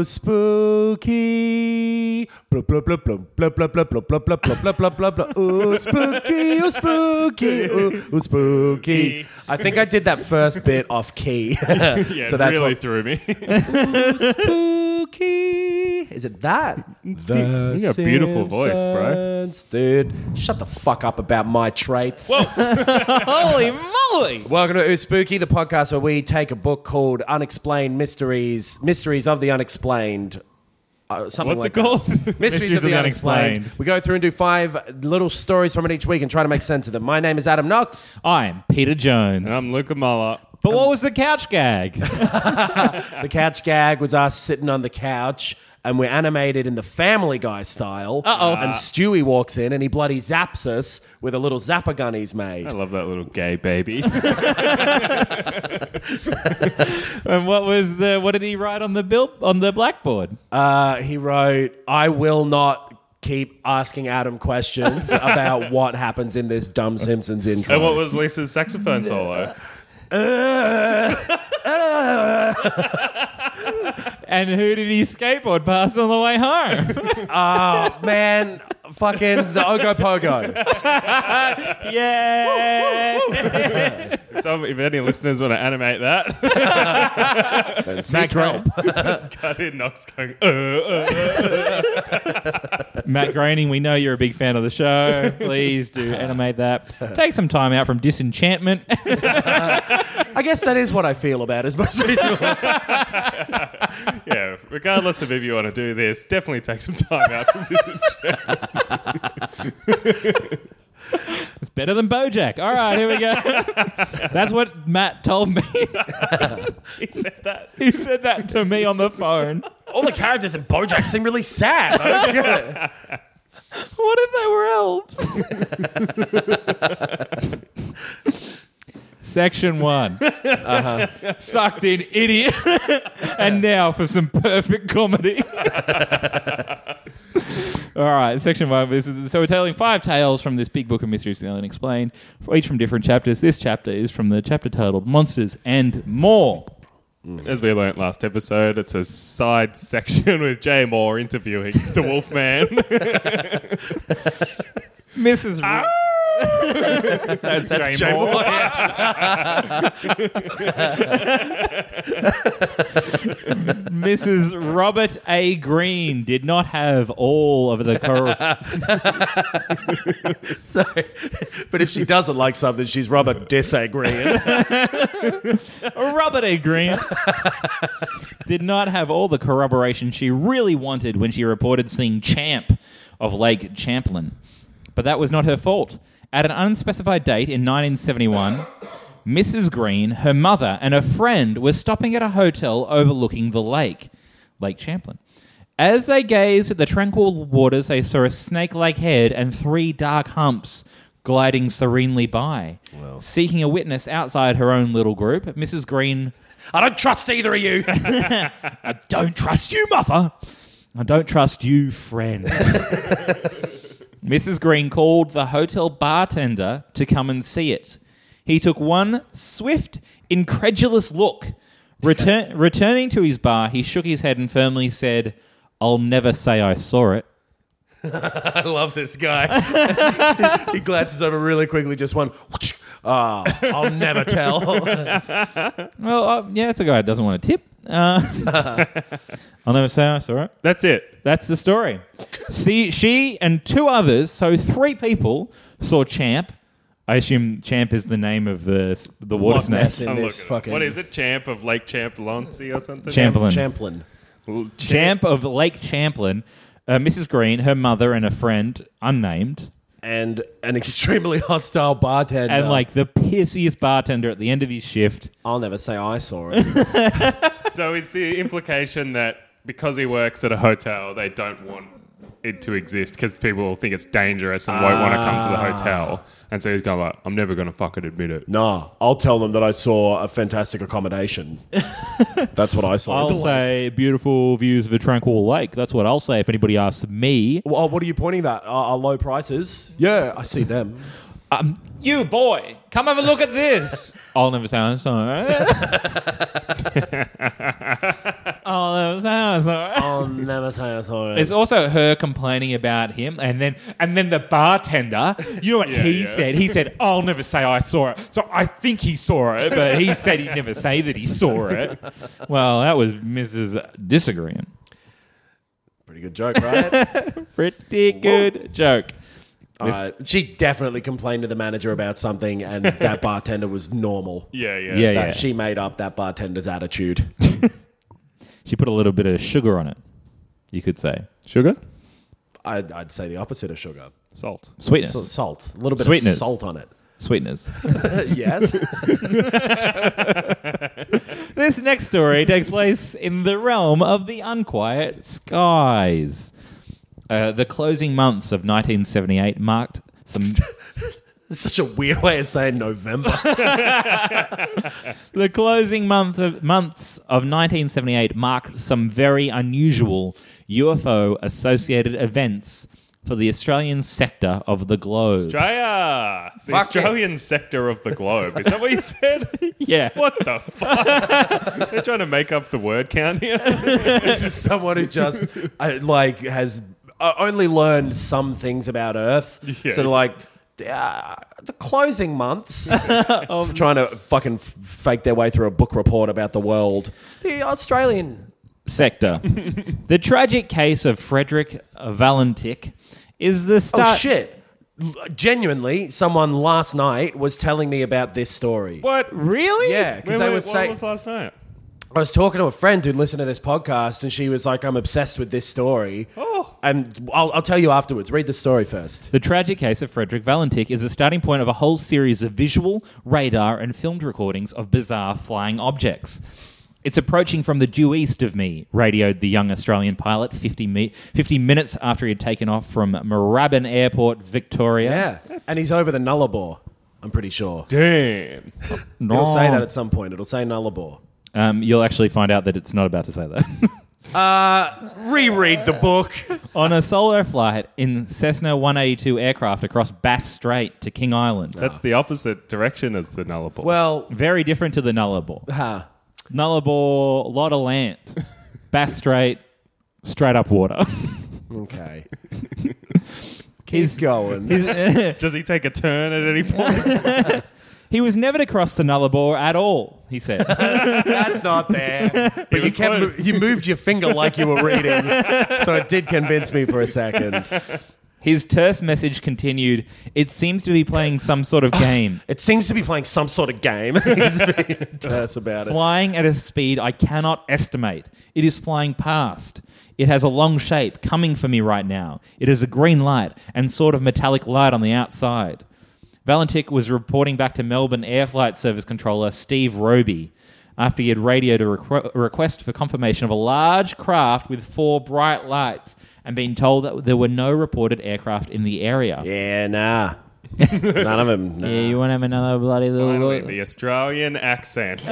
Oh, spooky. Blah, blah, blah, blah, blah, blah, blah, blah, blah, blah, blah, blah, blah, blah, blah. Oh, spooky, oh, spooky, oh, spooky. I think I did that first bit off key. Yeah, so that's really what threw me. Ooh, spooky. Is it that? You got a beautiful voice, bro. Dude, shut the fuck up about my traits. Holy moly! Welcome to Ooh Spooky, the podcast where we take a book called Unexplained Mysteries of the Unexplained. Something What's like it called? that. Mysteries of the Unexplained. We go through and do 5 little stories from it each week and try to make sense of them. My name is Adam Knox. I'm Peter Jones. And I'm Luca Muller. But what was the couch gag? The couch gag was us sitting on the couch and we're animated in the Family Guy style. Uh-oh. And Stewie walks in and he bloody zaps us with a little zapper gun he's made. I love that little gay baby. And what did he write on the blackboard? He wrote, I will not keep asking Adam questions about what happens in this dumb Simpsons intro. And what was Lisa's saxophone solo? And who did he skateboard past on the way home? Oh, man. Fucking the Ogopogo. Yeah. If any listeners want to animate that, Seek help. just cut in Knox going, Matt Groening, we know you're a big fan of the show. Please do animate that. Take some time out from Disenchantment. I guess that is what I feel about his most recent one. Yeah, regardless of if you want to do this, definitely take some time out from this. It's better than BoJack. All right, here we go. That's what Matt told me. He said that. He said that to me on the phone. All the characters in BoJack seem really sad. I don't get it. What if they were elves? Section 1. Sucked in idiot. And now for some perfect comedy. All right, section 1. So we're telling 5 tales from this big book of Mysteries of the Unexplained, each from different chapters. This chapter is from the chapter titled Monsters and More. As we learnt last episode, it's a side section with Jay Moore interviewing the Wolfman. Mrs. That's Jay Moore. Mrs. Robert A. Green did not have all of the Sorry. But if she doesn't like something, she's Robert disagreeing. Robert A. Green did not have all the corroboration she really wanted when she reported seeing Champ of Lake Champlain. But that was not her fault. At an unspecified date in 1971, Mrs. Green, her mother, and a friend were stopping at a hotel overlooking the lake, Lake Champlain. As they gazed at the tranquil waters, they saw a snake-like head and 3 dark humps gliding serenely by. Seeking a witness outside her own little group, Mrs. Green... I don't trust either of you. I don't trust you, mother. I don't trust you, friend. Mrs. Green called the hotel bartender to come and see it. He took one swift, incredulous look. Returning to his bar, he shook his head and firmly said, "I'll never say I saw it." I love this guy. He glances over really quickly, just one. I'll never tell. Well, yeah, it's a guy who doesn't want a tip. I'll never say I saw it. That's it. That's the story. See, she and 2 others, so 3 people, saw Champ. I assume Champ is the name of the water What snake. mess in I'm this looking. fucking... What is it? Champ of Lake Champlain or something? Champlain. Champlain. Champ of Lake Champlain. Mrs. Green, her mother, and a friend, unnamed. And an extremely hostile bartender. And like the pissiest bartender at the end of his shift. I'll never say I saw it. So is the implication that because he works at a hotel, they don't want it to exist because people will think it's dangerous and won't want to come to the hotel? And so he's going like, I'm never going to fucking admit it. No, I'll tell them that I saw a fantastic accommodation. That's what I saw. I'll say beautiful views of a tranquil lake. That's what I'll say if anybody asks me. Well, what are you pointing at? Are low prices? Yeah, I see them. You boy, come have a look at this. I'll never say I'm sorry. I'll never say I'm sorry. I'll never say I'm sorry. It's also her complaining about him, and then the bartender. You know what he said? He said, "I'll never say I saw it." So I think he saw it, but he said he'd never say that he saw it. Well, that was Mrs. Disagreeing. Pretty good joke, right? Pretty good joke. She definitely complained to the manager about something, and that bartender was normal. Yeah. She made up that bartender's attitude. She put a little bit of sugar on it, you could say. Sugar? I'd say the opposite of sugar. Salt. Sweetness. Salt. A little bit Sweetness. of salt on it. Sweetness. Yes. This next story takes place in the realm of the unquiet skies. The closing months of 1978 marked some... It's such a weird way of saying November. The closing months of 1978 marked some very unusual UFO-associated events for the Australian sector of the globe. Australia! The Australian sector of the globe. Is that what you said? Yeah. What the fuck? They're trying to make up the word count here. This is someone who just has only learned some things about Earth. Yeah. So the closing months of trying to fucking fake their way through a book report about the world. The Australian sector. The tragic case of Frederick Valentik is the start... Oh, shit. Genuinely, someone last night was telling me about this story. What? Really? Yeah, because they would say... What was last night? I was talking to a friend who'd listened to this podcast, and she was like, I'm obsessed with this story. Oh. And I'll tell you afterwards. Read the story first. The tragic case of Frederick Valentik is the starting point of a whole series of visual, radar, and filmed recordings of bizarre flying objects. It's approaching from the due east of me, radioed the young Australian pilot 50 minutes after he had taken off from Moorabbin Airport, Victoria. Yeah. And he's over the Nullarbor, I'm pretty sure. Damn. It'll say that at some point. It'll say Nullarbor. You'll actually find out that it's not about to say that. Reread the book. On a solo flight in Cessna 182 aircraft across Bass Strait to King Island. That's the opposite direction as the Nullarbor. Well, Very different to the Nullarbor. Nullarbor, lot of land. Bass Strait, straight up water. okay. Keep going. does he take a turn at any point? He was never to cross the Nullarbor at all, he said. That's not there. But you moved your finger like you were reading, so it did convince me for a second. His terse message continued, "It seems to be playing some sort of game. It seems to be playing some sort of game." He's being terse about it. Flying at a speed I cannot estimate. It is flying past. It has a long shape coming for me right now. It is a green light and sort of metallic light on the outside." Valentik was reporting back to Melbourne Air Flight Service Controller Steve Roby after he had radioed a request for confirmation of a large craft with 4 bright lights and been told that there were no reported aircraft in the area. Yeah, nah. None of them. Nah. Yeah, you want to have another bloody little Finally, look? the Australian accent.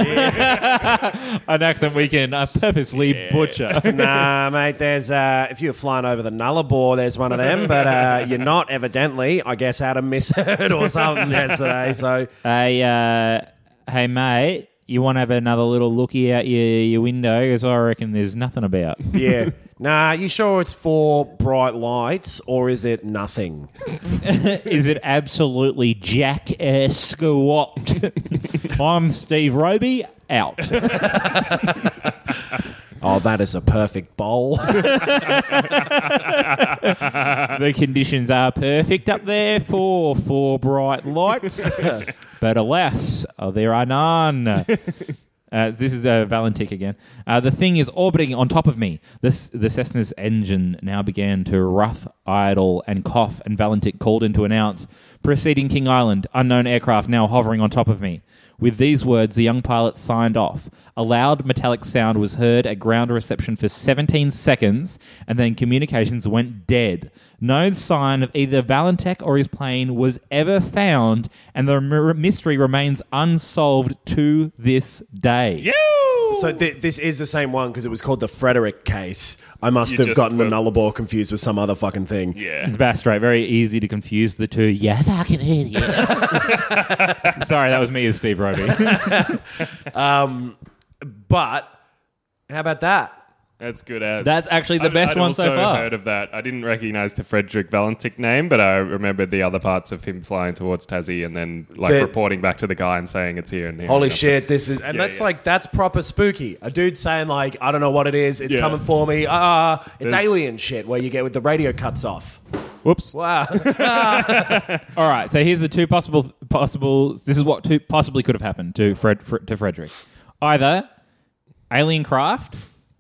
An accent we can purposely butcher. Nah, mate, there's, if you're flying over the Nullarbor, there's one of them, but you're not, evidently. I guess Adam misheard or something yesterday, so... Hey, mate, you want to have another little looky out your window? Because I reckon there's nothing about. Yeah. Nah, you sure it's 4 bright lights, or is it nothing? Is it absolutely jack squat? I'm Steve Roby, out. Oh, that is a perfect bowl. The conditions are perfect up there for 4 bright lights, but alas, there are none. This is Valentik again. The thing is orbiting on top of me. The Cessna's engine now began to rough, idle, and cough, and Valentik called in to announce, "Proceeding King Island, unknown aircraft now hovering on top of me." With these words, the young pilot signed off. A loud metallic sound was heard at ground reception for 17 seconds, and then communications went dead. No sign of either Valentik or his plane was ever found, and the mystery remains unsolved to this day. So this is the same one because it was called the Frederick case. I must You have just gotten the were- Nullarbor confused with some other fucking thing. Yeah. It's Bass Strait. Very easy to confuse the two. Yeah, fucking idiot. Sorry, that was me as Steve Roby. But how about that? That's good as. That's actually the best one so I'd also far. heard of that. I didn't recognize the Frederick Valentic name, but I remembered the other parts of him flying towards Tassie and then The- reporting back to the guy and saying it's here and here. Holy and shit, this is... And Yeah, that's yeah. like, that's proper spooky. A dude saying like, I don't know what it is. It's Yeah. coming for me. It's There's- alien shit where you get with the radio cuts off. Whoops. Wow. All right, so here's the two possible. This is what possibly could have happened to Frederick. Either alien craft,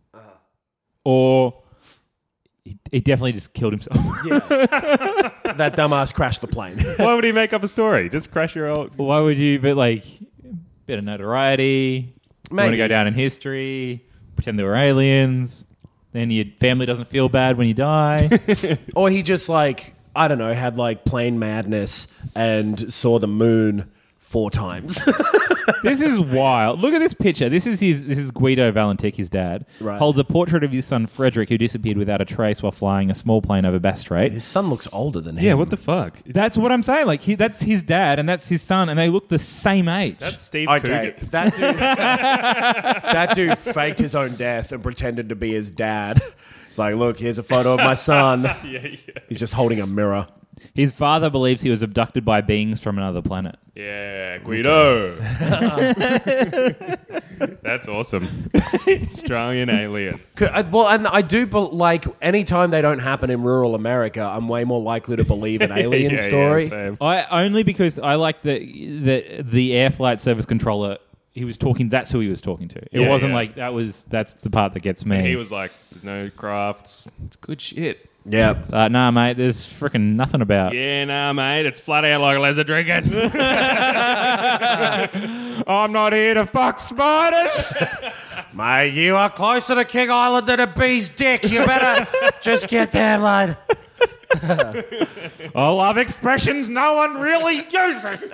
or he definitely just killed himself. That dumbass crashed the plane. Why would he make up a story? Just crash your old... Why would you? But like, bit of notoriety. You want to Maybe. go down in history. Pretend there were aliens. Then your family doesn't feel bad when you die. Or he just like, I don't know, had like plane madness and saw the moon 4 times. This is wild. Look at this picture. This is Guido Valentic, his dad. Right. Holds a portrait of his son Frederick, who disappeared without a trace while flying a small plane over Bass Strait. His son looks older than him. Yeah, what the fuck? That's what I'm saying. Like that's his dad and that's his son, and they look the same age. That's Steve Okay, Coogan. that dude faked his own death and pretended to be his dad. It's like, look, here's a photo of my son. Yeah. He's just holding a mirror. His father believes he was abducted by beings from another planet. Yeah, Guido. That's awesome. Australian aliens. Well, and I do, like, anytime they don't happen in rural America, I'm way more likely to believe an alien Yeah, story. same. Only because I like the air flight service controller. He was talking. That's who he was talking to. It Yeah, wasn't yeah. like that was. That's the part that gets me. He was like, there's no crafts. It's good shit. Yeah. Nah, mate. There's freaking nothing about. Yeah, nah, mate. It's flat out like a lizard drinking. I'm not here to fuck spiders. Mate, you are closer to King Island than a bee's dick. You better just get there, lad. I love expressions no one really uses.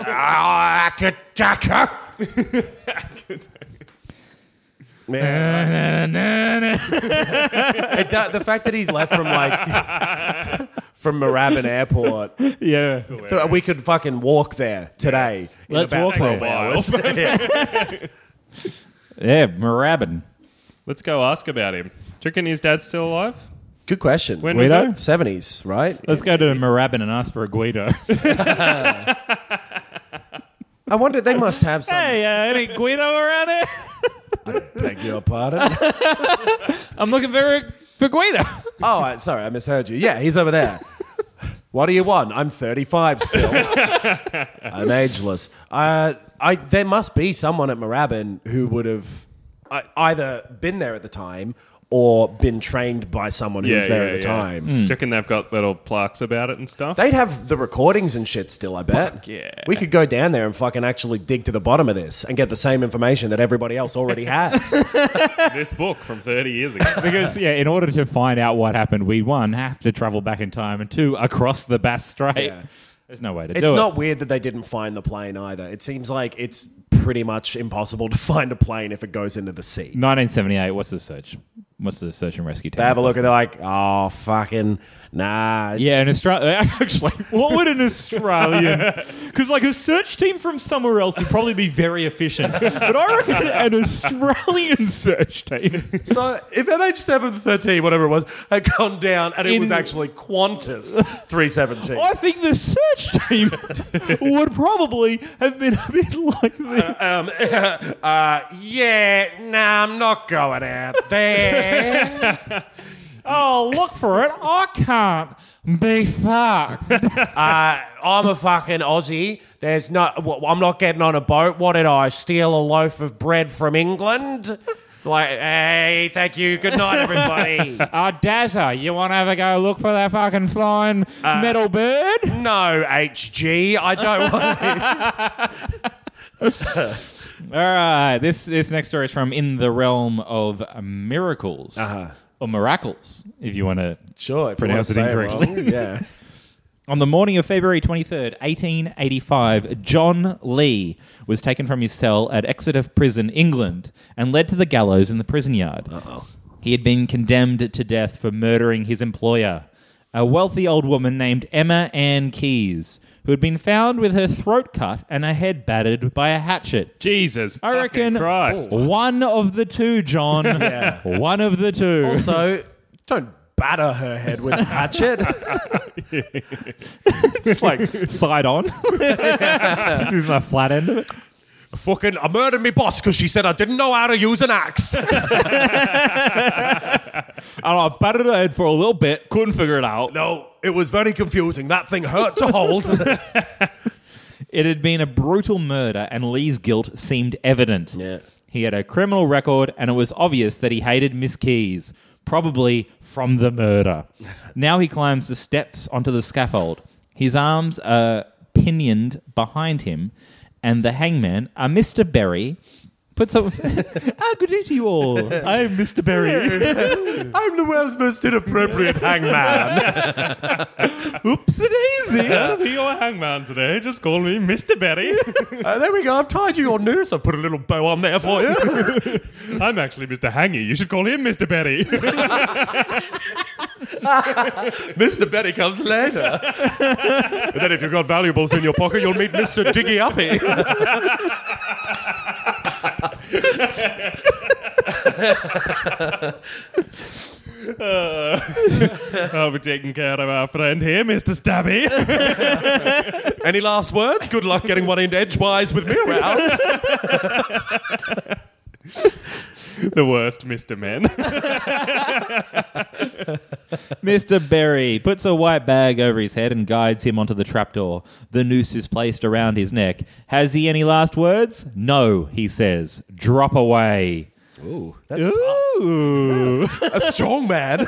The fact that he left from from Moorabbin Airport, Yeah. we could fucking walk there today. in Let's about walk 12 there. hours. Yeah. Yeah, Moorabbin. Let's go ask about him. Do you reckon his dad's still alive? Good question. When was Guido? it? 70s, right? Let's go to Moorabbin and ask for a Guido. I wonder, they must have some. Any Guido around here? Beg your pardon. I'm looking for Guido. Oh, sorry, I misheard you. Yeah, he's over there. What do you want? I'm 35 still. I'm ageless. There must be someone at Moorabbin who would have either been there at the time or been trained by someone who was there at the time. Do you reckon they've got little plaques about it and stuff? They'd have the recordings and shit still, I bet. Fuck yeah. We could go down there and fucking actually dig to the bottom of this and get the same information that everybody else already has. This book from 30 years ago. Because, in order to find out what happened, we, one, have to travel back in time, and two, across the Bass Strait. Yeah. There's no way to It's do not it. weird that they didn't find the plane either. It seems like it's pretty much impossible to find a plane if it goes into the sea. 1978, what's the search? What's the search and rescue team? They have a look and they're like, oh, fucking, nah. it's- Yeah, in Australia, actually, what would an Australian? Because like a search team from somewhere else would probably be very efficient, but I reckon an Australian search team. So if MH713, whatever it was, had gone down and it was In- actually Qantas 317. I think the search team would probably have been a bit like this. Yeah, nah, I'm not going out there. Oh, look for it! I can't be fucked. I'm a fucking Aussie. I'm not getting on a boat. What did I steal? A loaf of bread from England? Like, hey, thank you. Good night, everybody. Dazza, you want to have a go look for that fucking flying metal bird? No, HG, I don't want it. All right, this next story is from In the Realm of Miracles. Or Miracles, if you want to. Sure, if Pronounce you it want to say incorrectly. wrong, yeah. On the morning of February 23rd, 1885, John Lee was taken from his cell at Exeter Prison, England, and led to the gallows in the prison yard. Uh-oh. He had been condemned to death for murdering his employer, a wealthy old woman named Emma Ann Keyes, who had been found with her throat cut and her head battered by a hatchet. Jesus I reckon fucking Christ. one of the two, John. Yeah. One of the two. Also, don't batter her head with a hatchet. It's like side on. This isn't the flat end of it. Fucking, I murdered me boss because she said I didn't know how to use an axe. And I battered her head for a little bit, couldn't figure it out. No, it was very confusing. That thing hurt to hold. It had been a brutal murder, and Lee's guilt seemed evident. Yeah. He had a criminal record, and it was obvious that he hated Miss Keyes, probably from the murder. Now he climbs the steps onto the scaffold. His arms are pinioned behind him, and the hangman, Mr. Berry, puts up... good day to you all. I'm Mr. Berry. I'm the world's most inappropriate hangman. Oopsie-daisy. I'll be your hangman today. Just call me Mr. Betty. There we go. I've tied you your noose. I've put a little bow on there for you. I'm actually Mr. Hangy. You should call him Mr. Betty. Mr. Betty comes later. And then if you've got valuables in your pocket, you'll meet Mr. Diggy Uppy. I'll be taking care of our friend here, Mr. Stabby. Any last words? Good luck getting one in edgewise with me around. The worst Mr. Men. Mr. Berry puts a white bag over his head and guides him onto the trapdoor. The noose is placed around his neck. Has he any last words? No, he says. Drop away. Ooh, that's Ooh. a strong man.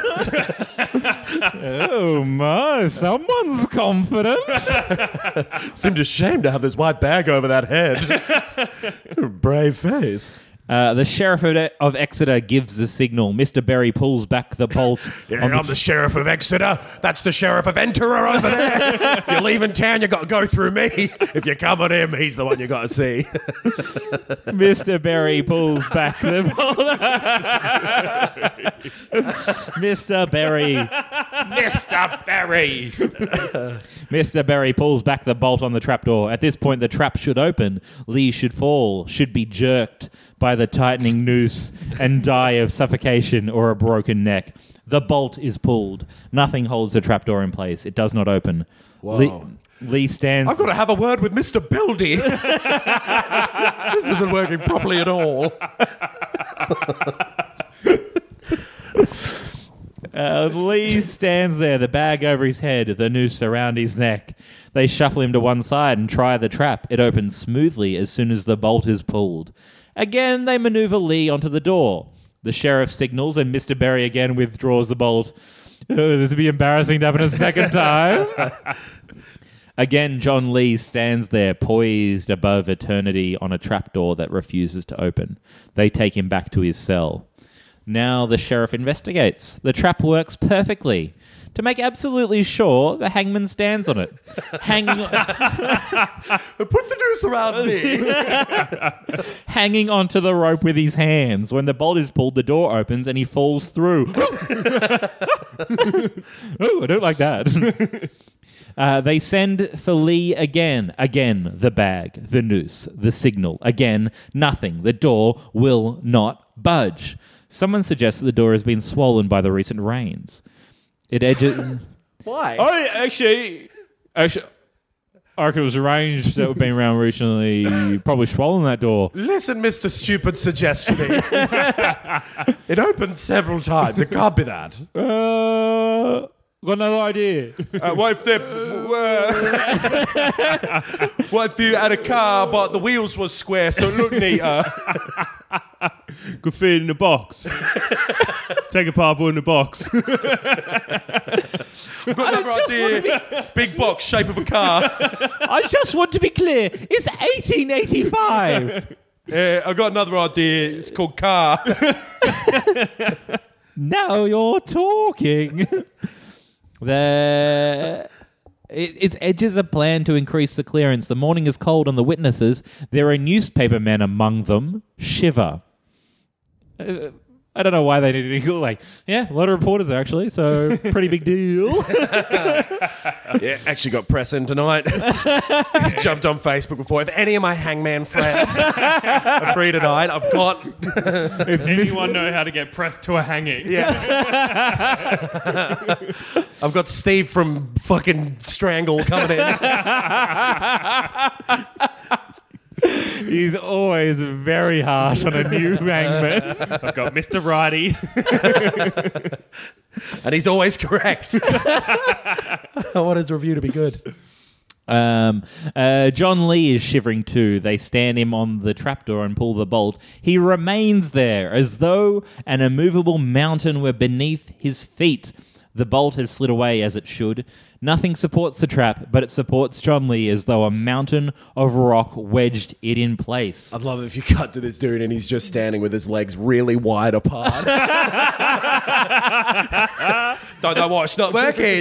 Oh my, someone's confident. Seemed ashamed to have this white bag over that head. Brave face. The sheriff of Exeter gives the signal. Mr. Berry pulls back the bolt. Yeah, I'm the sheriff of Exeter. That's the sheriff of Enterer over there. If you're leaving town, you got to go through me. If you come at him, he's the one you got to see. Mr. Berry pulls back the bolt. Mr. Berry. Mr. Berry. Mr. Berry pulls back the bolt on the trapdoor. At this point, the trap should open. Lee should fall, should be jerked by the tightening noose and die of suffocation or a broken neck. The bolt is pulled. Nothing holds the trapdoor in place. It does not open. Whoa. Lee stands... I've got to have a word with Mr. Bildy. This isn't working properly at all. Lee stands there, the bag over his head, the noose around his neck. They shuffle him to one side and try the trap. It opens smoothly as soon as the bolt is pulled. Again, they maneuver Lee onto the door. The sheriff signals and Mr. Berry again withdraws the bolt. Oh, this would be embarrassing to happen a second time. Again, John Lee stands there, poised above eternity on a trapdoor that refuses to open. They take him back to his cell. Now the sheriff investigates. The trap works perfectly. To make absolutely sure, the hangman stands on it. Hanging Put the noose around me. hanging onto the rope with his hands. When the bolt is pulled, the door opens and he falls through. Oh, I don't like that. They send for Lee again. Again, the bag, the noose, the signal. Again, nothing. The door will not budge. Someone suggests that the door has been swollen by the recent rains. It edges... Why? Oh, actually, I reckon it was arranged that we've been around recently. Probably swollen that door. Listen, Mr. Stupid Suggestion. It opened several times. It can't be that. Got another idea. What if you had a car but the wheels was square so it looked neater? Could fit in a box. Take a purple in the box. I've got another idea. Big box, shape of a car. I just want to be clear. It's 1885. I got another idea. It's called car. Now you're talking. Its edges are planned to increase the clearance. The morning is cold on the witnesses. There are newspaper men among them. Shiver. I don't know why they needed to go like, yeah, a lot of reporters actually, so pretty big deal. Yeah, actually got press in tonight. Jumped on Facebook before. If any of my hangman friends are free tonight, I've got... Does anyone know how to get pressed to a hanging? Yeah. I've got Steve from fucking Strangle coming in. He's always very harsh on a new hangman. I've got Mr. Righty. And he's always correct. I want his review to be good. John Lee is shivering too. They stand him on the trapdoor and pull the bolt. He remains there as though an immovable mountain were beneath his feet. The bolt has slid away as it should. Nothing supports the trap, but it supports John Lee as though a mountain of rock wedged it in place. I'd love it if you cut to this dude and he's just standing with his legs really wide apart. Don't know why it's not working.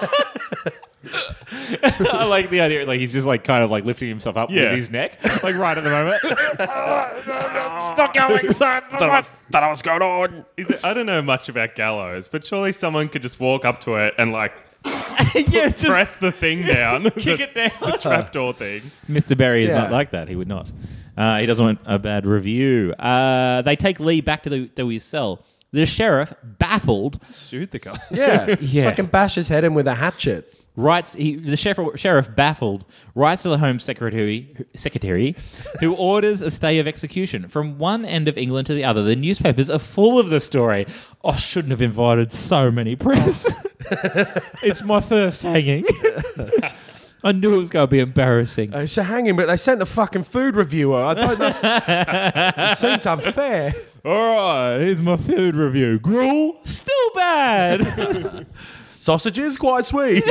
I like the idea, like he's just like kind of like lifting himself up with his neck, like right at the moment. Stop going, son. Don't know what's going on. I don't know much about gallows, but surely someone could just walk up to it and like just press the thing down. kick it down. The trapdoor thing. Mr. Berry is Yeah. not like that. He would not. He doesn't want a bad review. They take Lee back to his cell. The sheriff, baffled, Shoot the guy. Yeah. Yeah. Fucking bash his head in with a hatchet. the sheriff, baffled, writes to the Home Secretary, who orders a stay of execution. From one end of England to the other, the newspapers are full of the story. I shouldn't have invited so many press. It's my first hanging. I knew it was going to be embarrassing. It's a hanging, but they sent the fucking food reviewer. I don't know. It seems unfair. All right, here's my food review. Gruel, still bad. Sausages, quite sweet.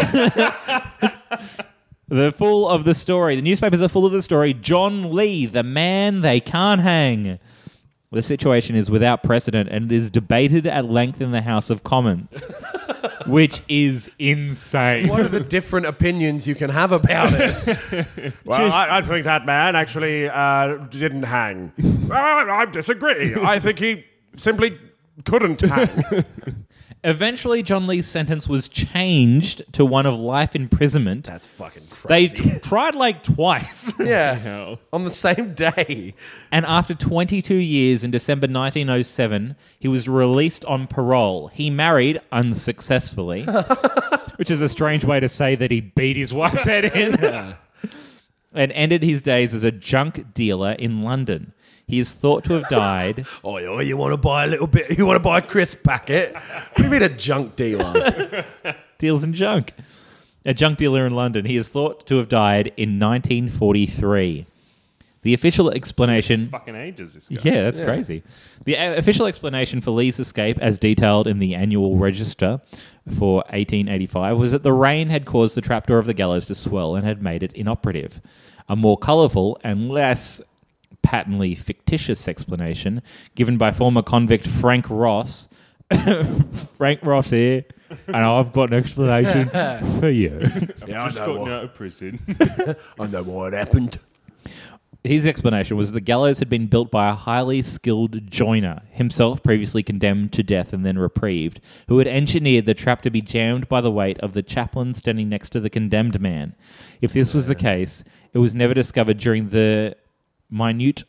They're full of the story. The newspapers are full of the story. John Lee, the man they can't hang. The situation is without precedent and is debated at length in the House of Commons, which is insane. What are the different opinions you can have about it? Well, I think that man actually didn't hang. I disagree. I think he simply couldn't hang. Eventually, John Lee's sentence was changed to one of life imprisonment. That's fucking They crazy. tried like twice. Yeah, on the same day. And after 22 years, in December 1907, he was released on parole. He married unsuccessfully, which is a strange way to say that he beat his wife's head in, and ended his days as a junk dealer in London. He is thought to have died. Oh, you want to buy a little bit? You want to buy a crisp packet? What do you mean a junk dealer? Deals in junk. A junk dealer in London. He is thought to have died in 1943. The official explanation... Fucking ages, this guy. Yeah, that's crazy. The official explanation for Lee's escape, as detailed in the annual register for 1885, was that the rain had caused the trapdoor of the gallows to swell and had made it inoperative. A more colourful and less patently fictitious explanation given by former convict Frank Ross. Frank Ross here, and I've got an explanation for you. Yeah, Just got out of prison. I know what happened. His explanation was the gallows had been built by a highly skilled joiner, himself previously condemned to death and then reprieved, who had engineered the trap to be jammed by the weight of the chaplain standing next to the condemned man. If this was the case, it was never discovered during the minute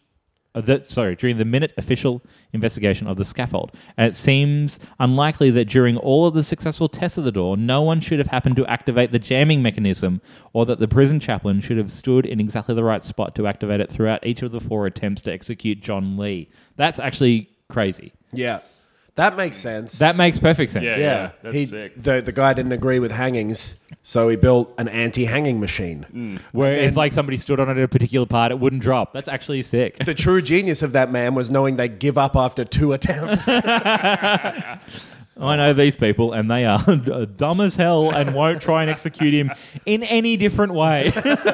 official investigation of the scaffold, and it seems unlikely that during all of the successful tests of the door, no one should have happened to activate the jamming mechanism, or that the prison chaplain should have stood in exactly the right spot to activate it throughout each of the 4 attempts to execute John Lee. That's actually crazy. Yeah, that makes sense. That makes perfect sense. Yeah. That's sick. The guy didn't agree with hangings, so he built an anti-hanging machine. Where if like somebody stood on it at a particular part, it wouldn't drop. That's actually sick. The true genius of that man was knowing they give up after 2 attempts. I know these people, and they are dumb as hell and won't try and execute him in any different way.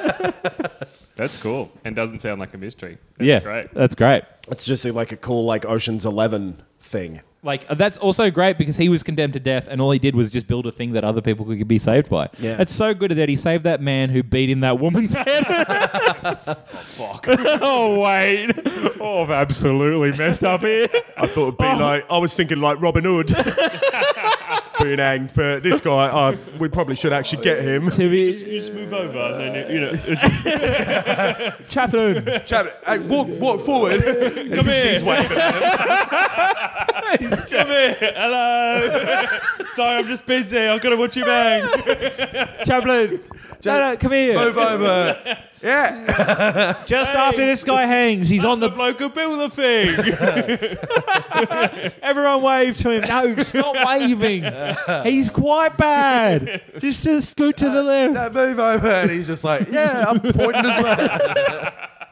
That's cool. And doesn't sound like a mystery. That's great. That's great. It's just like a cool Ocean's 11 thing. Like, that's also great because he was condemned to death and all he did was just build a thing that other people could be saved by. Yeah. It's so good that he saved that man who beat in that woman's head. Fuck. Oh, wait. Oh, I've absolutely messed up here. I thought it'd be I was thinking like Robin Hood being hanged, but this guy, we probably should actually get him. You just move over and then, it's just... Chaplain. Hey, walk forward. Come here. She's waving at him. Come here. Hello. Sorry, I'm just busy. I've got to watch you bang. Chaplain. No, come here. Move over. Yeah. Just after this guy hangs, he's on the bloke who built the thing. Everyone wave to him. No, stop waving. He's quite bad. Just to scoot to the left. No, move over. And he's just like, yeah, I'm pointing as well.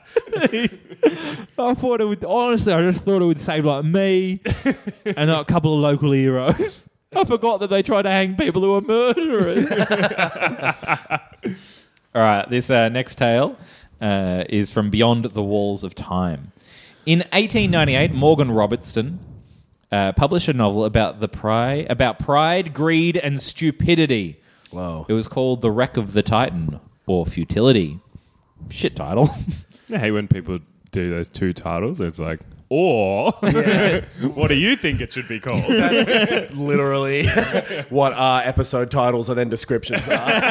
I thought it would, honestly, I just thought it would save like me and a couple of local heroes. I forgot that they try to hang people who are murderers. All right, this next tale is from Beyond the Walls of Time. In 1898, Morgan Robertson published a novel about pride, greed, and stupidity. Wow. It was called The Wreck of the Titan, or Futility. Shit title. I hate when people do those two titles. It's like, or what do you think it should be called? That's literally what our episode titles and then descriptions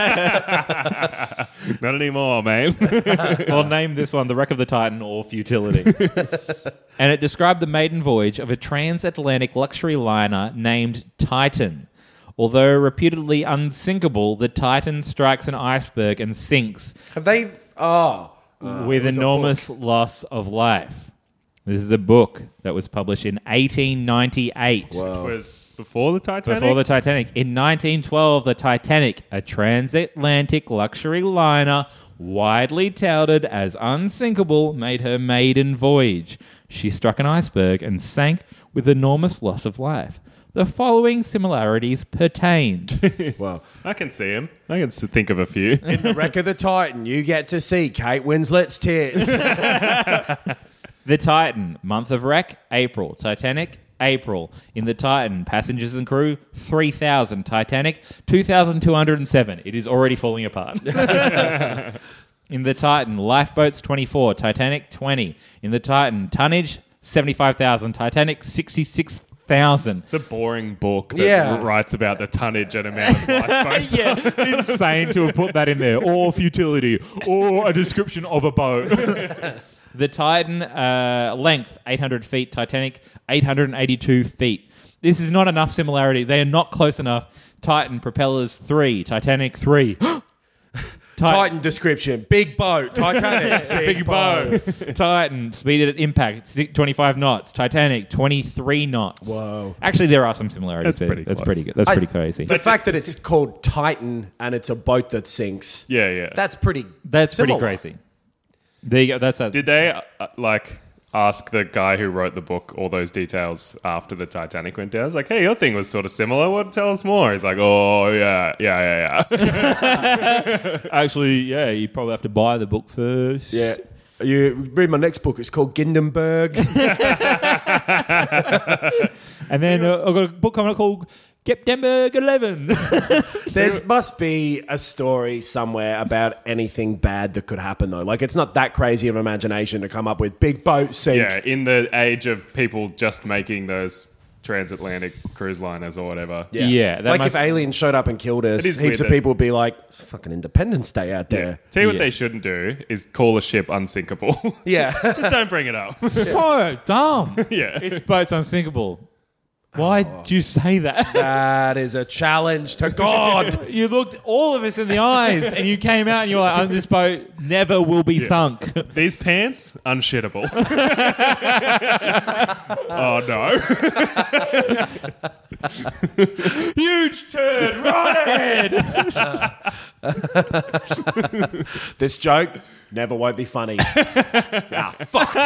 are. Not anymore, man. Well, name this one The Wreck of the Titan or Futility. And it described the maiden voyage of a transatlantic luxury liner named Titan. Although reputedly unsinkable, the Titan strikes an iceberg and sinks Have they... with enormous loss of life. This is a book that was published in 1898. It was before the Titanic? Before the Titanic. In 1912, the Titanic, a transatlantic luxury liner widely touted as unsinkable, made her maiden voyage. She struck an iceberg and sank with enormous loss of life. The following similarities pertained. Well, I can see him. I can think of a few. in The Wreck of the Titan, you get to see Kate Winslet's tits. The Titan, month of wreck, April. Titanic, April. In the Titan, passengers and crew, 3,000. Titanic, 2,207. It is already falling apart. In the Titan, lifeboats, 24. Titanic, 20. In the Titan, tonnage, 75,000. Titanic, 66,000. It's a boring book that writes about the tonnage and amount of lifeboats. Insane to have put that in there. Or futility. Or a description of a boat. The Titan, length, 800 feet. Titanic, 882 feet. This is not enough similarity. They are not close enough. Titan, propellers, 3. Titanic, 3. Titan description, big boat. Titanic, big boat. Titan, speed at impact, 25 knots. Titanic, 23 knots. Whoa. Actually, there are some similarities That's there. pretty That's close. pretty good. That's pretty crazy. The fact that it's called Titan and it's a boat that sinks. Yeah. That's pretty That's similar. pretty crazy. There you go. That's a... Did they, ask the guy who wrote the book all those details after the Titanic went down? I was like, hey, your thing was sort of similar. Tell us more. He's like, oh, yeah. Actually, yeah, you probably have to buy the book first. Yeah. You read my next book. It's called Gindenberg. And then I've got a book coming out called Geptemberg 11. There must be a story somewhere about anything bad that could happen, though. Like, it's not that crazy of an imagination to come up with big boat sink. Yeah, in the age of people just making those transatlantic cruise liners or whatever. Yeah, that like must- if aliens showed up and killed us, It is heaps weird of people would be like, fucking Independence Day out there. Tell you what Yeah. they shouldn't do is call a ship unsinkable. Yeah. Just don't bring it up. So dumb. Yeah. This boat's unsinkable. Why'd you say that? That is a challenge to God. You looked all of us in the eyes and you came out and you were like, this boat never will be sunk. These pants, unshittable. Oh, no. Huge turn right ahead. This joke never won't be funny. Fuck.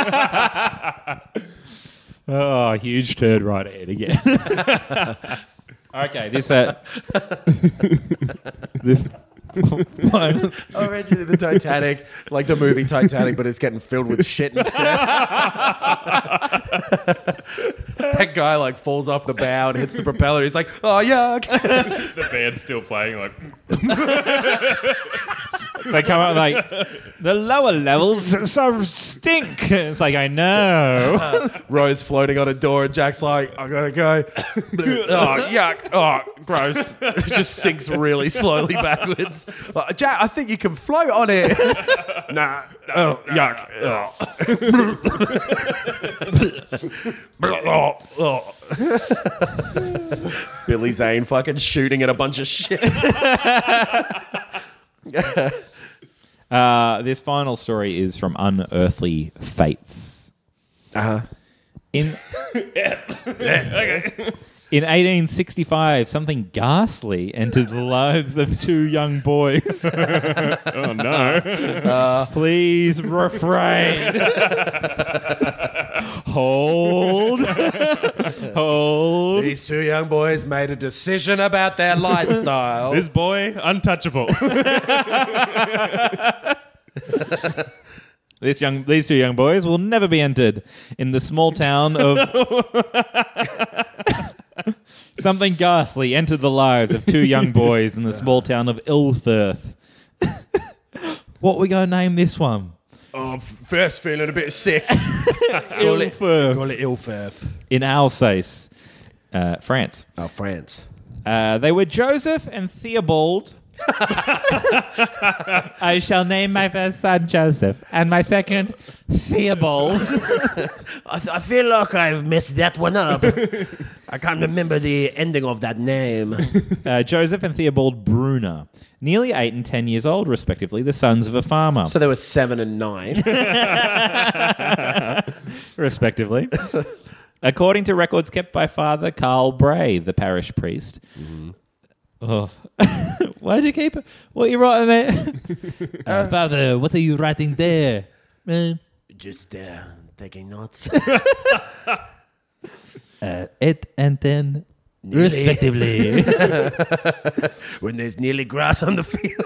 Oh, huge turd right ahead again. Okay, this this one. I imagine the Titanic, like the movie Titanic, but it's getting filled with shit instead. That guy like falls off the bow and hits the propeller. He's like, oh, yuck. The band's still playing, like, They come out like, the lower levels sort of stink. It's like, I know. Rose floating on a door and Jack's like, I gotta go. Oh, yuck. Oh, gross. It just sinks really slowly backwards. Jack, I think you can float on it. Nah. Oh, yuck. Billy Zane fucking shooting at a bunch of shit. This final story is from Unearthly Fates. Uh-huh. In 1865, something ghastly entered the lives of two young boys. oh no. Please refrain. Hold. Hold. These two young boys made a decision about their lifestyle. This boy, untouchable. These two young boys will never be entered in the small town of... Something ghastly entered the lives of two young boys in the small town of Ilfirth. What we going to name this one? Oh, first feeling a bit sick. Ilfirth. Call it Ilfirth. In Alsace, France. Oh, France. They were Joseph and Theobald. I shall name my first son Joseph and my second Theobald. I feel like I've messed that one up. I can't remember the ending of that name. Joseph and Theobald Brunner, nearly 8 and 10 years old, respectively, the sons of a farmer. So there were 7 and 9. Respectively. According to records kept by Father Carl Bray, the parish priest. Mm-hmm. Oh. Why'd you keep it? What are you writing there? Father, what are you writing there? Just taking notes. 8 and 10, respectively. When there's nearly grass on the field.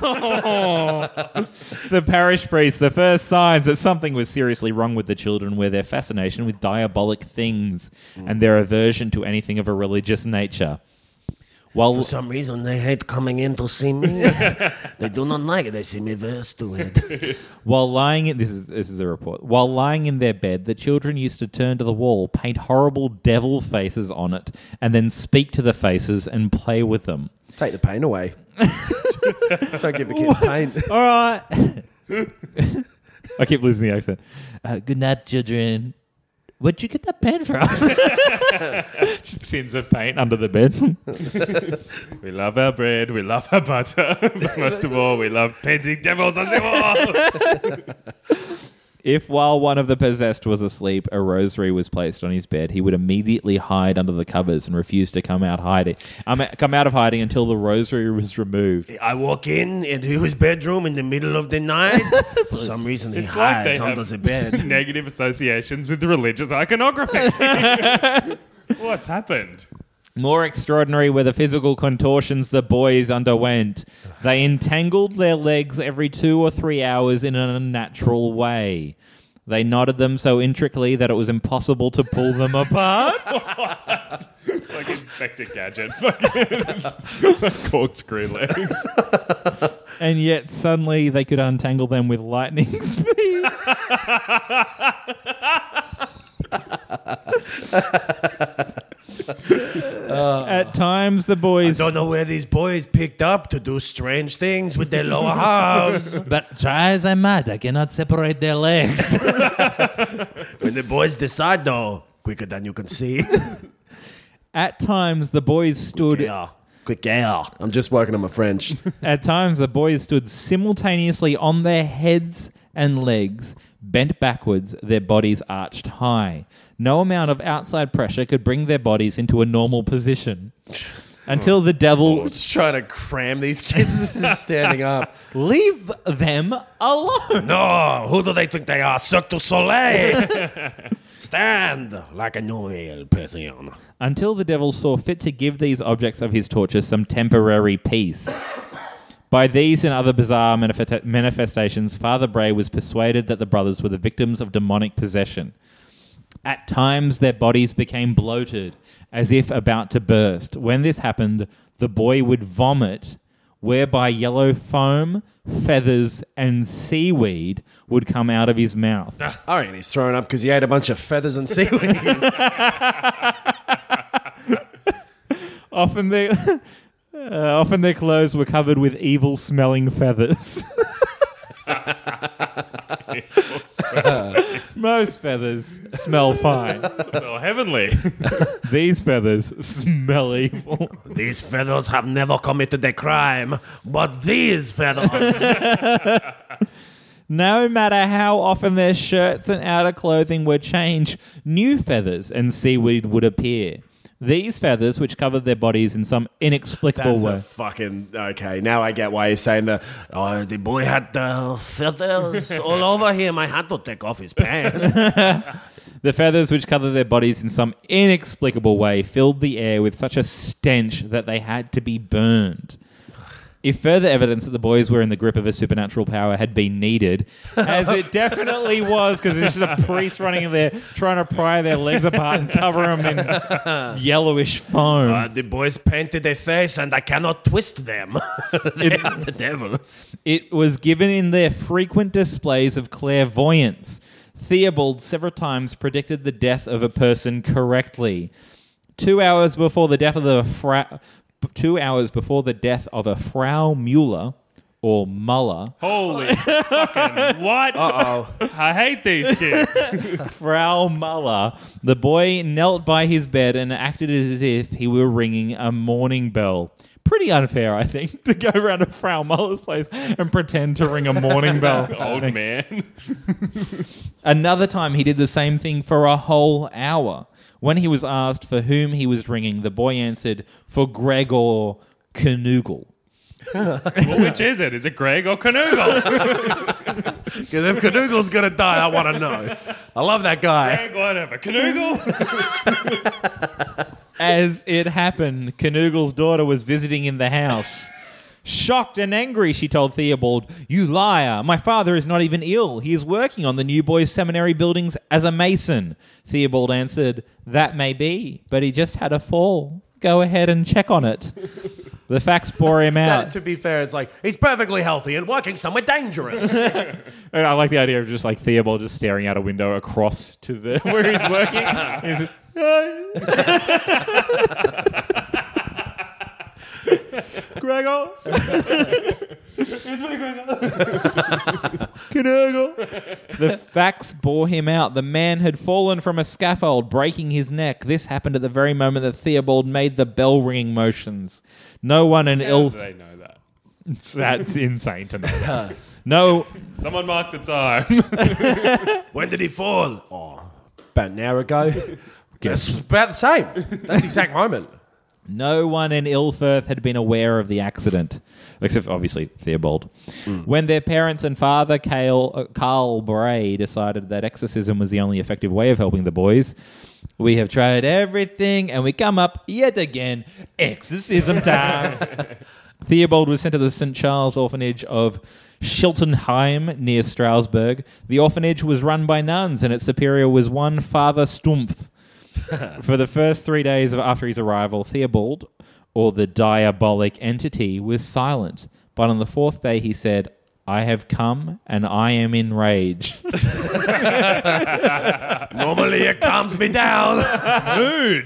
The parish priest, the first signs that something was seriously wrong with the children were their fascination with diabolic things and their aversion to anything of a religious nature. While For some reason, they hate coming in to see me. They do not like it. They see me very stupid. While lying in this is a report. While lying in their bed, the children used to turn to the wall, paint horrible devil faces on it, and then speak to the faces and play with them. Take the pain away. Don't give the kids pain. All right. I keep losing the accent. Good night, children. Where'd you get that pen from? Tins of paint under the bed. We love our bread, we love our butter, but most of all, we love painting devils on the wall. If while one of the possessed was asleep, a rosary was placed on his bed, he would immediately hide under the covers and refuse to come out of hiding until the rosary was removed. I walk into his bedroom in the middle of the night. For some reason, he It's like they hides under have the bed. negative associations with religious iconography. What's happened? More extraordinary were the physical contortions the boys underwent. They entangled their legs every 2 or 3 hours in an unnatural way. They knotted them so intricately that it was impossible to pull them apart. It's like Inspector Gadget. Fucking corkscrew legs. And yet suddenly they could untangle them with lightning speed. At times, the boys... I don't know where these boys picked up to do strange things with their lower halves. But try as I might, I cannot separate their legs. When the boys decide, though, quicker than you can see. At times, the boys stood... Yeah. Quick, yeah. I'm just working on my French. At times, the boys stood simultaneously on their heads and legs, bent backwards, their bodies arched high. No amount of outside pressure could bring their bodies into a normal position. Until the devil... Just trying to cram these kids standing up. Leave them alone! No, who do they think they are? Cirque du Soleil! Stand like a normal person. Until the devil saw fit to give these objects of his torture some temporary peace. By these and other bizarre manifestations, Father Bray was persuaded that the brothers were the victims of demonic possession. At times, their bodies became bloated, as if about to burst. When this happened, the boy would vomit, whereby yellow foam, feathers, and seaweed would come out of his mouth. I reckon he's throwing up because he ate a bunch of feathers and seaweed. Often their clothes were covered with evil-smelling feathers. Most feathers smell fine. So heavenly. These feathers smell evil. These feathers have never committed a crime, but these feathers... No matter how often their shirts and outer clothing were changed, new feathers and seaweed would appear. These feathers, which covered their bodies in some inexplicable That's way. a fucking... Okay, now I get why he's saying that. Oh, the boy had feathers all over him. I had to take off his pants. The feathers, which covered their bodies in some inexplicable way, filled the air with such a stench that they had to be burned. If further evidence that the boys were in the grip of a supernatural power had been needed, as it definitely was, because it's just a priest running in there trying to pry their legs apart and cover them in yellowish foam. The boys painted a face and I cannot twist them. They are the devil. It was given in their frequent displays of clairvoyance. Theobald several times predicted the death of a person correctly. 2 hours before the death of a Frau Muller, or Muller. Holy fucking what? Uh-oh. I hate these kids. Frau Muller, the boy knelt by his bed and acted as if he were ringing a morning bell. Pretty unfair, I think, to go around to Frau Muller's place and pretend to ring a morning bell. Old man. Another time he did the same thing for a whole hour. When he was asked for whom he was ringing, the boy answered, for Gregor Knugle. Well, which is it? Is it Greg or Knugle? Because if Knuggle's going to die, I want to know. I love that guy. Greg, whatever. Knugle? As it happened, Knugle's daughter was visiting in the house. Shocked and angry, she told Theobald, "You liar! My father is not even ill. He is working on the new boys' seminary buildings as a mason." Theobald answered, "That may be, but he just had a fall. Go ahead and check on it." The facts bore him out. To be fair, it's like, he's perfectly healthy and working somewhere dangerous. And I like the idea of just like Theobald just staring out a window across to the where he's working. He's Gregor. It's me, Gregor. The facts bore him out. The man had fallen from a scaffold, breaking his neck. This happened at the very moment that Theobald made the bell ringing motions. No one in How ill. do they know that? That's insane to know. That. No. Someone mark the time. When did he fall? Oh, about an hour ago. Guess about the same. That's the exact moment. No one in Ilfirth had been aware of the accident, except obviously Theobald. When their parents and father, Carl Bray, decided that exorcism was the only effective way of helping the boys, "We have tried everything and we come up yet again, exorcism time." Theobald was sent to the St. Charles Orphanage of Schiltenheim near Strasbourg. The orphanage was run by nuns and its superior was one Father Stumpf. For the first 3 days after his arrival, Theobald, or the diabolic entity, was silent. But on the fourth day he said, "I have come and I am in rage." Normally it calms me down. Mood.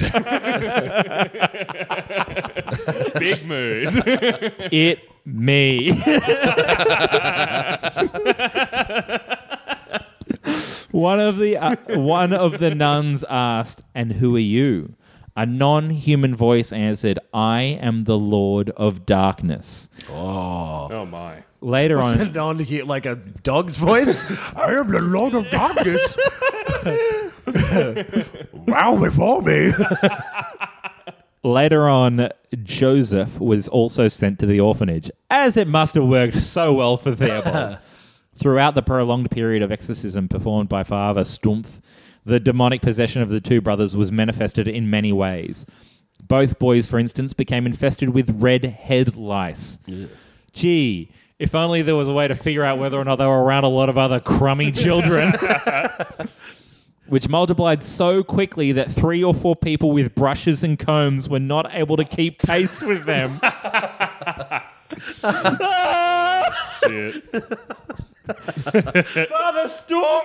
Big mood. It me. One of the nuns asked, "And who are you?" A non-human voice answered, "I am the Lord of Darkness." Oh my. Later on, On like a dog's voice. I am the Lord of Darkness. Wow before me. Later on, Joseph was also sent to the orphanage, as it must have worked so well for Theobald. Throughout the prolonged period of exorcism performed by Father Stumpf, the demonic possession of the two brothers was manifested in many ways. Both boys, for instance, became infested with red head lice. Yeah. Gee, if only there was a way to figure out whether or not they were around a lot of other crummy children. which multiplied so quickly that 3 or 4 people with brushes and combs were not able to keep pace with them. Shit. Father Storm!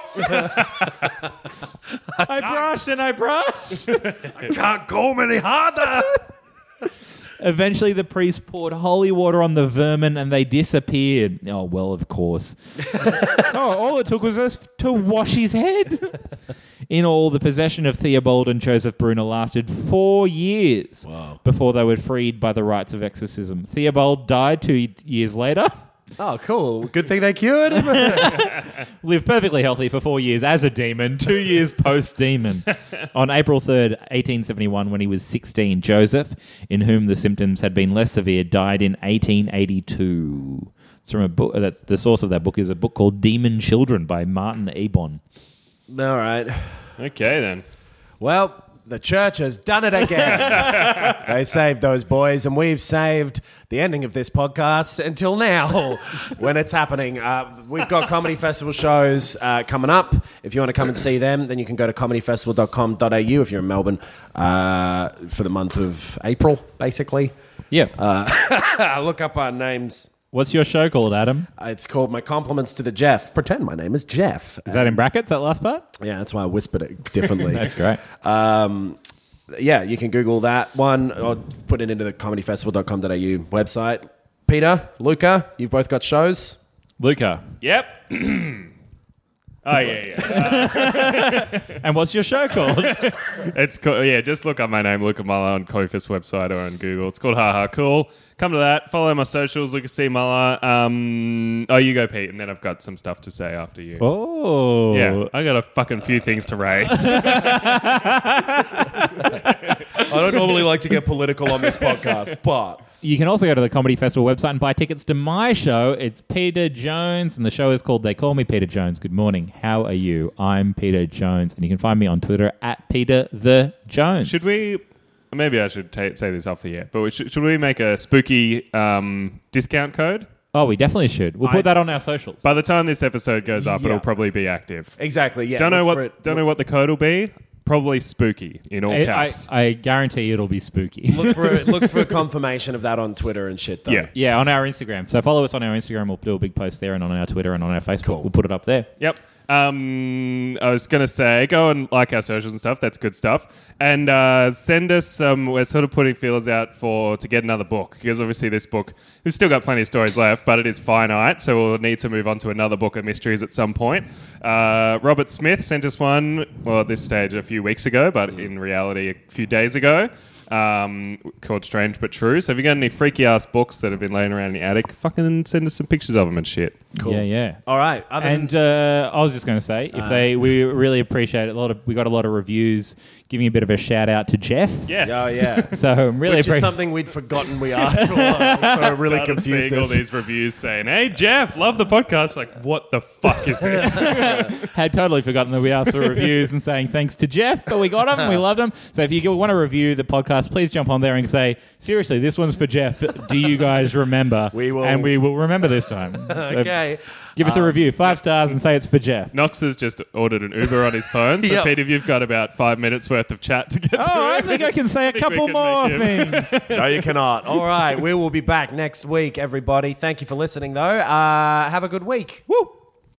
I brushed and I brushed. Can't comb any harder. Eventually, the priest poured holy water on the vermin and they disappeared. Oh, well, of course. All it took was us to wash his head. In all, the possession of Theobald and Joseph Brunner lasted 4 years before they were freed by the rites of exorcism. Theobald died 2 years later. Oh, cool. Good thing they cured him. Lived perfectly healthy for 4 years as a demon, 2 years post-demon. On April 3rd, 1871, when he was 16, Joseph, in whom the symptoms had been less severe, died in 1882. It's from a book. That's the source of that book is a book called Demon Children by Martin Ebon. All right. Okay, then. Well, the church has done it again. They saved those boys, and we've saved the ending of this podcast until now, when it's happening. We've got comedy festival shows coming up. If you want to come and see them, then you can go to comedyfestival.com.au if you're in Melbourne for the month of April, basically. Yeah. Look up our names. What's your show called, Adam? It's called My Compliments to the Jeff. Pretend my name is Jeff. Is that in brackets, that last part? Yeah, that's why I whispered it differently. That's great. Yeah, you can Google that one or put it into the comedyfestival.com.au website. Peter, Luca, you've both got shows. Luca. Yep. Oh, yeah. And what's your show called? It's cool. Yeah, just look up my name, Luca Muller, on Coffeefest website or on Google. It's called Ha Ha Cool. Come to that. Follow my socials, Lucas C. Muller. You go, Pete, and then I've got some stuff to say after you. Oh. Yeah, I got a fucking few things to raise. I don't normally like to get political on this podcast, but... You can also go to the Comedy Festival website and buy tickets to my show. It's Peter Jones, and the show is called They Call Me Peter Jones. Good morning. How are you? I'm Peter Jones, and you can find me on Twitter at Peter the Jones. Should we... Maybe I should say this off the air, but should we make a spooky discount code? Oh, we definitely should. We'll put that on our socials. By the time this episode goes up, Yeah. it'll probably be active. Exactly, yeah. Don't know what the code will be. Probably spooky in all caps. I guarantee it'll be spooky. Look for a confirmation of that on Twitter and shit, though. Yeah. Yeah, on our Instagram. So follow us on our Instagram. We'll do a big post there, and on our Twitter and on our Facebook. Cool. We'll put it up there. Yep. I was going to say, go and like our socials and stuff. That's good stuff. And send us some... We're sort of putting feelers out to get another book. Because obviously this book... We've still got plenty of stories left, but it is finite. So we'll need to move on to another book of mysteries at some point. Robert Smith sent us one, well, at this stage a few weeks ago, but in reality a few days ago. Called Strange But True. So if you got any freaky ass books that have been laying around in the attic, fucking send us some pictures of them and shit. Cool. Yeah. All right. And I was just going to say, we really appreciate it. We got a lot of reviews giving a bit of a shout out to Jeff. Yes. Oh, yeah. So I'm really Which is something we'd forgotten we asked for. So it really Started confused seeing us. all these reviews saying, "Hey Jeff, love the podcast." Like, what the fuck is this? had totally forgotten that we asked for reviews and saying thanks to Jeff, but we got them. We loved them. So if you want to review the podcast, please jump on there and say, seriously, this one's for Jeff. Do you guys remember? We will. And we will remember this time. So Okay. give us a review, 5 stars, and say it's for Jeff. Knox has just ordered an Uber on his phone. So, Yep. Pete, if you've got about 5 minutes worth of chat to get Oh, I think I can say a think we couple can more make things. No, you cannot. All right. We will be back next week, everybody. Thank you for listening, though. Have a good week. Woo!